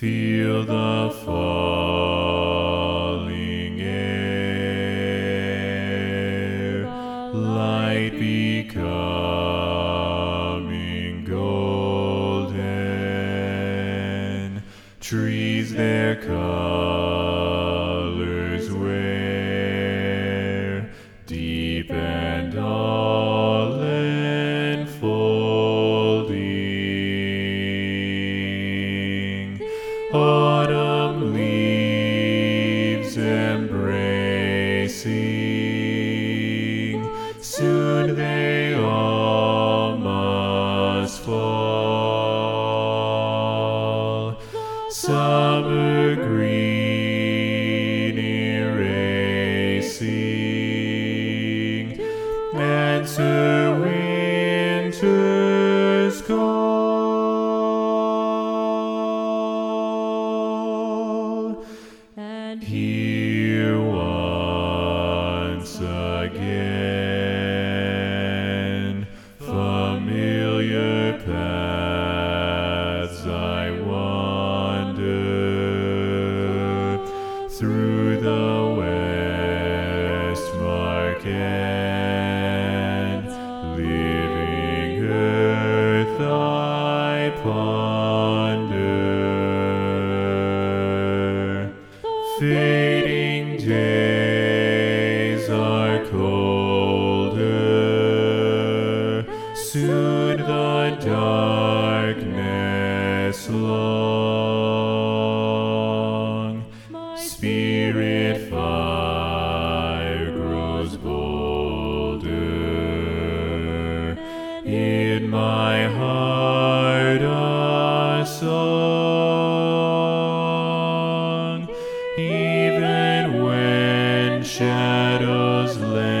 Feel the falling air, light becoming golden, trees their colors wear, deep and all enfolding. Autumn leaves embracing, soon they all must fall. Summer green erasing, answer winter's call. And here once again, familiar paths I wander, through the west market, living earth I ponder. Fading days are colder, soon the darkness long. Spirit fire grows bolder, in my heart a song. Even when shadows lay